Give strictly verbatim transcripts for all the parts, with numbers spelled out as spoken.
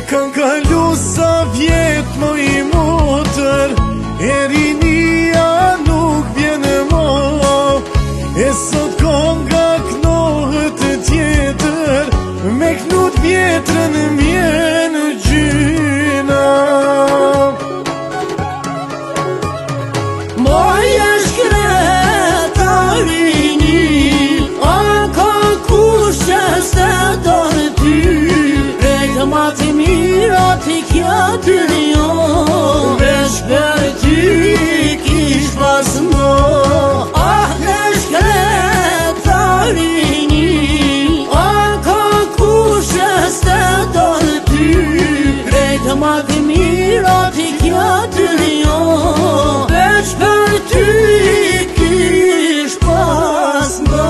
Kanë kalu sa vjet më i motër, e rinia nuk vjen më. E sot konga knohet tjetër, me knut vjetrën mjen gjyna. Moje shkreta rini, a ka kush që s'te donë ty, rejtë ma të mira t'i kja ty njo, veç për ty kish pas mo. Ah, në shkreta rini, a ka kush që s'te donë ty, rejtë ma të mira t'i kja ty njo, veç për ty kish pas mo.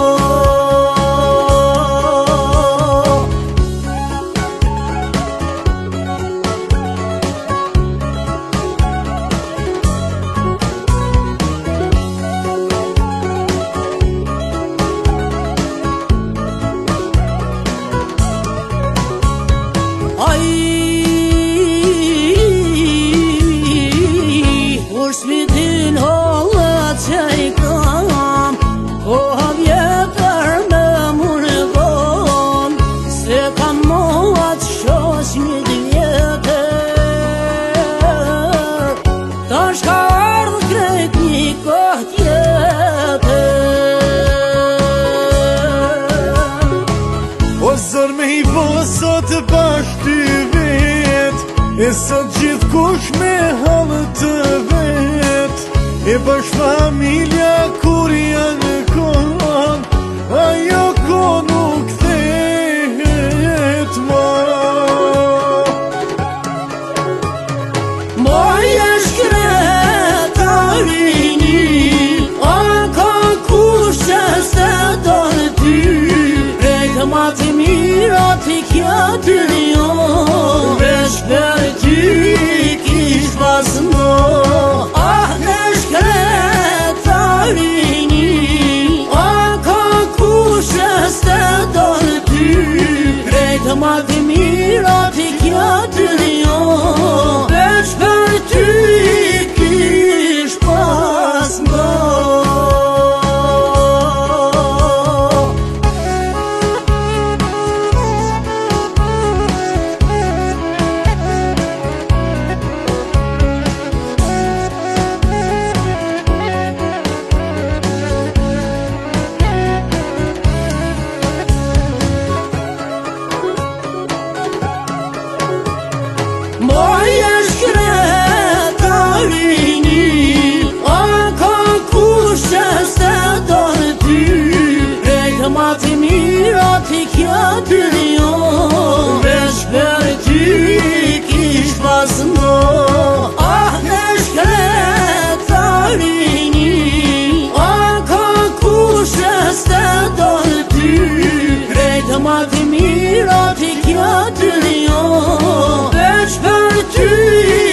Aj, kur s'mitin hollet që i kam, koha vjetër me mune kom, se kam mohat shoq një vjetër. Tash ka ardhë krejt një kohë tjetër. O zër me i vësot bashk ty vet, e sot gjithë kush me halë të vet, e bashk familja kur janë kohën, ajo ko nuk thehet ma. Moje shkreta rini, a ka kush që s'te donë ty, rejtë ma të mira t'i kja ty njo, veç për ty kish pas mo. Ah, në shkreta rini, a ka kush që s'te donë ty, rejtë ma të mira t'i kja ty njo, veç për ty kish pas mo. Moje shkreta rini, a ka kush që s'te donë ty, rejtë ma të mira t'i kja ty njo, veç për ty kish pas mo. Ah, në shkreta rini, a ka kush që s'te donë ty, rejtë ma të mira t'i kja ty njo, veç për ty